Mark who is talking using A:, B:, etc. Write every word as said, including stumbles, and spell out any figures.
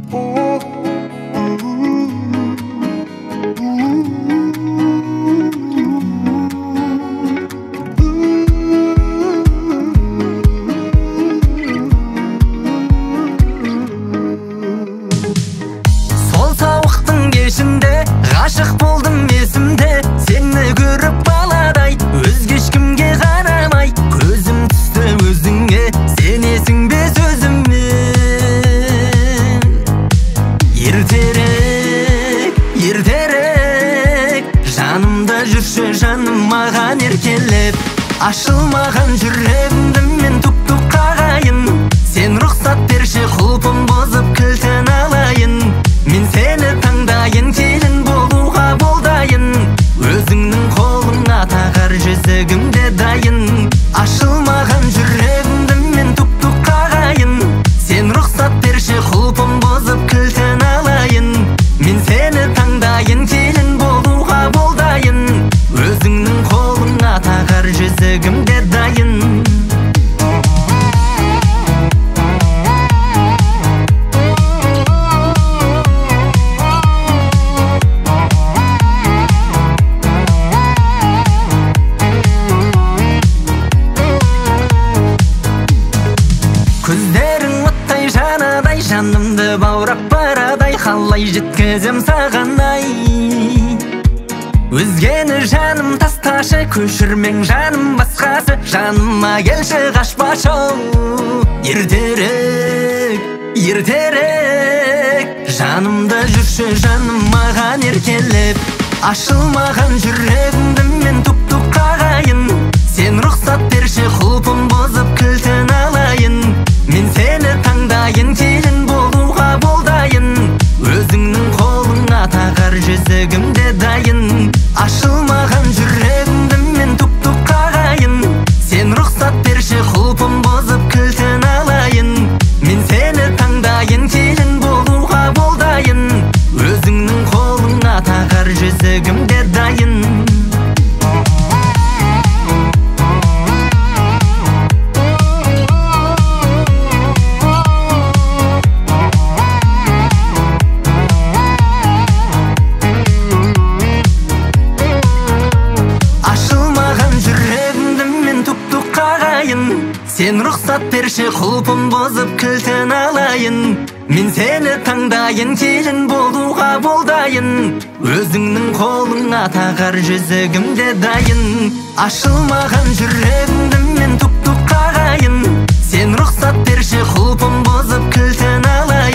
A: Ғашық болдым есімде, сені көріп баладай, өзге ешкімге қарамай, көзім түсті өзіңе, сенесің бе сөзіммен. Ертерек, ертерек, жанымда жүрші жаным маған еркелеп, ашылмаған жүрегімді мен тук-тук қағайын, сен рұқсат берші құлпым бұзып кілтін алайын, мен сені таңдайын, келін болуға болдайын, өзіңнің қолыңа тағар жүзігімде дайын. Ашылмаған жүрегімді мен тук-тук қағайын, сен рұқсат берші құлпым бұзып кілтін алайын, мен сені таңдайын, келін болуға болдайын, өзіңнің қолыңа тағар жүзігімде дайын. Көздерің оттай жанадай, жанымды баурап барадай, қалай жеткізем саған ай. Өзгені жаным тасташы, көшірмең жаным басқасы, жаныма келші қашпашы. Ертерек, ертерек, жанымда жүрші жаным маған еркелеп, ашылмаған жүрегімді мен тук-тук қағайын, сен рұқсат берші құлпым бұзып кілтін алайын, мен сені таңдайын, келін болуға болдайын, өзіңнің қолыңа тағар жүзігімде дайын. Ашылмаған жүрегімді мен тук-тук қағайын, сен рұқсат берші құлпым бұзып кілтін алайын, мен сені таңдайын, келін болуға болдайын, өзіңнің қолыңа тағар жүзігімде дайын. Сен рұқсат берші құлпым бұзып кілтін алайын, мен сені таңдайын, келін болуға болдайын, өзіңнің қолыңа тағар жүзігімде дайын. Ашылмаған жүрегімді мен тук-тук қағайын, сен рұқсат берші құлпым бұзып кілтін алайын,